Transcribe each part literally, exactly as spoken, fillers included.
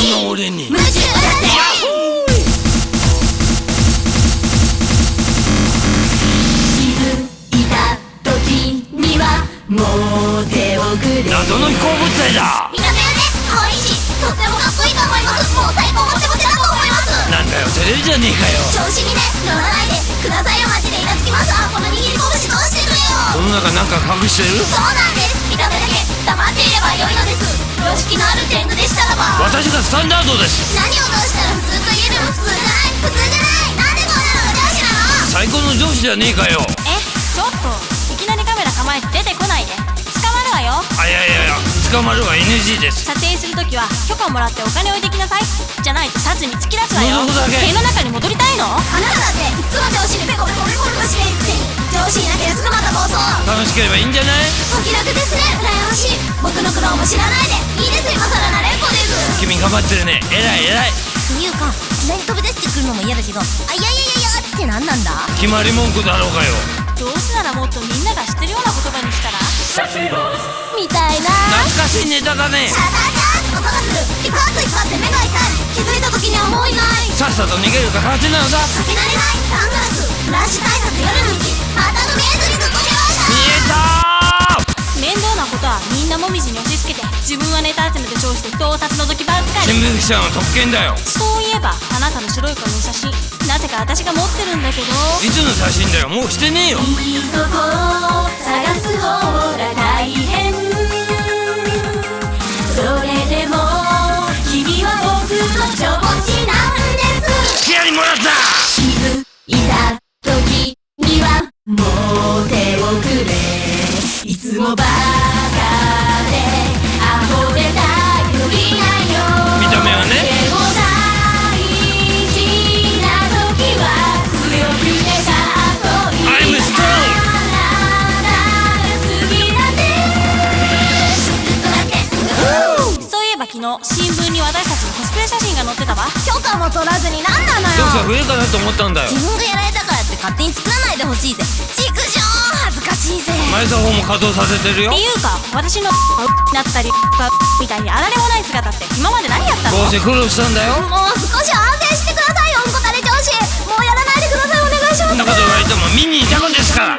の俺に夢中だぜ。気づいた時にはもう手遅れ。 謎の飛行物体だ。 見た目はね可愛いしとってもかっこいいと思います。もう最高モテモテだと思います。 なんだよ照れるじゃねえかよ。 調子にね乗らないでくださいよ。マジでイラつきます。あこの握り拳どうしてくれよ。 この中なんか隠してる。 そうなんです。見た目だけ黙っていれば良いのです。良識のある天狗でしたらば。 私がスタンダードです。 何をどうしたら普通と言えるの。普通じゃない普通じゃない。なんでこんなのが上司なの。 最高の上司じゃねえかよ。 え、ちょっといきなりカメラ構えて出てこないで。捕まるわよ。 あいやいやいや捕まるは エヌジー です。 撮影するときは許可をもらってお金を置いてきなさい。じゃないと殺に突き出すわよ。 覗くだけ。 塀の中に戻りたいの。 あなただっていつも上司にペコペコペコペコしているくせに上司いなければすぐまた暴走。 楽しければいいんじゃない。 お気楽ですね。羨ましい。僕の苦労も知らないでいいです。今更なれっこです。 君頑張ってるね。偉い偉い。 というかいきなり飛び出してくるのも嫌だけど、あいやいやいやいやって何なんだ。 決まり文句だろうかよ。 どうせならもっとみんなが知ってるような言葉にしたら。 みたいな。 懐かしいネタだね。 シャタタ音がする。ピカッと光って目が痛い。気づいた時にはもういない。 さっさと逃げるか勝手なのだ。 かけられないサングラスフラッシュ対策夜のうちまたの見えずにずっと出ました。 見えたー。 面倒なことはみんなもみじに押し付けて自分はネタ集めで称して盗撮の時ばっかり。 新聞記者の特権だよ。 そういえばあなたの白い髪の写真なぜか私が持ってるんだけど。 いつの写真だよ。もうしてねえよ。 いいとこ探す方が大変。それでも君は僕の上司なんです。 付き合いもらった。 気づいた時にはもう手遅れ。いつもバカでアホで頼りないよ。 見た目はね。 でも大事な時は強くてかっこいい。 I'm strong。 好きだってずっとだけ。 そういえば昨日新聞に私たちのコスプレ写真が載ってたわ。 許可も取らずに何なのどうせよ。 増えるかなと思ったんだよ。 自分がやられたからって勝手に作らないでほしいぜ。畜生恥ずかしいぜ。 前さ方も稼働させてるよ。 っていうか私のなったりみたいにあられもない姿って今まで何やったの。 どうせ苦労したんだよ。 もう少し安静してくださいようんこたれ上司。もうやらないでくださいお願いします。 そんなこと言われても見にいたのですから。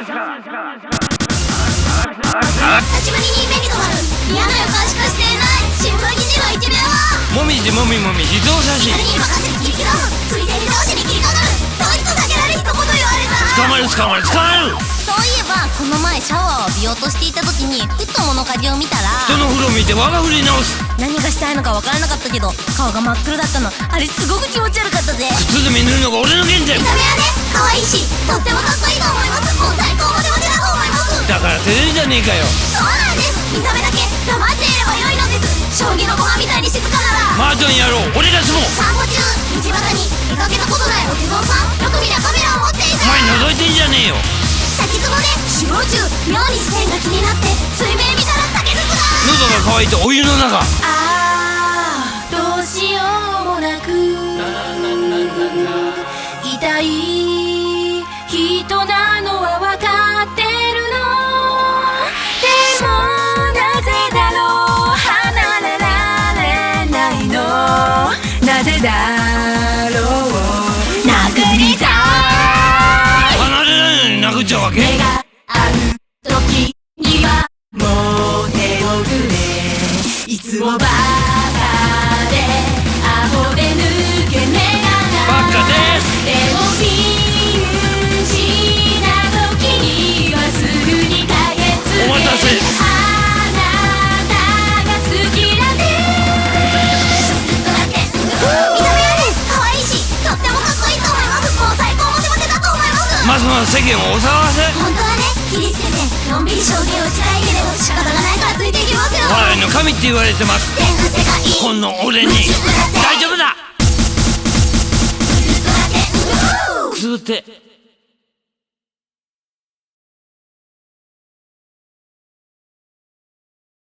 久しぶりに目に留まる嫌な予感しかしていない新聞記事の一面はもみじもみもみ秘蔵写真。 誰に任せて切り刻むついでに上司に切りかかると一つだけられ一言言われた。 捕まる捕まる捕まる。 そういえばこの前シャワーを浴びようとしていた時にふっと物陰を見たら人の風呂見て我が振り直す。 何がしたいのか分からなかったけど顔が真っ黒だったの。あれすごく気持ち悪かったぜ。 靴で見塗るのが俺の原点。 見た目はね可愛いしとってもかっこいいと思います。もう最高モテモテだと思います。 だから照れるじゃねえかよ。 そうなんです。見た目だけ黙っていれば良いのです。将棋の駒みたいに静かならマージョンやろう俺たちも。 散歩中道端に見かけたことないお地蔵さんよく見りゃカメラを持っていた。 お前覗いてんじゃねえよ。 滝壺で修行中妙に視線が気になって水面見たら竹筒が。 喉が渇いてお湯の中。 ああどうしようもなく痛い人なのは分かってるの。でもなぜだろう離れられないの。なぜだろう殴りたい。 離れないのに殴っちゃうわけ。 目が合う時にはもう手遅れ。いつもバカでアホで抜け目がない。 バカです。 でもピンチな時にはすぐに駆けつけお待たせ。 あなたが好きだね。ずっとだけ見た目はね可愛いしとってもかっこいいと思います。もう最高モテモテだと思います。 ますます世間をお騒がせ。 本当はね切り捨ててのんびり将棋をしたいけれど仕方がないからついていきますよ。 お笑いの神って言われてます。 天狗世界この俺に大丈夫だ。 ずっとだけくすぶって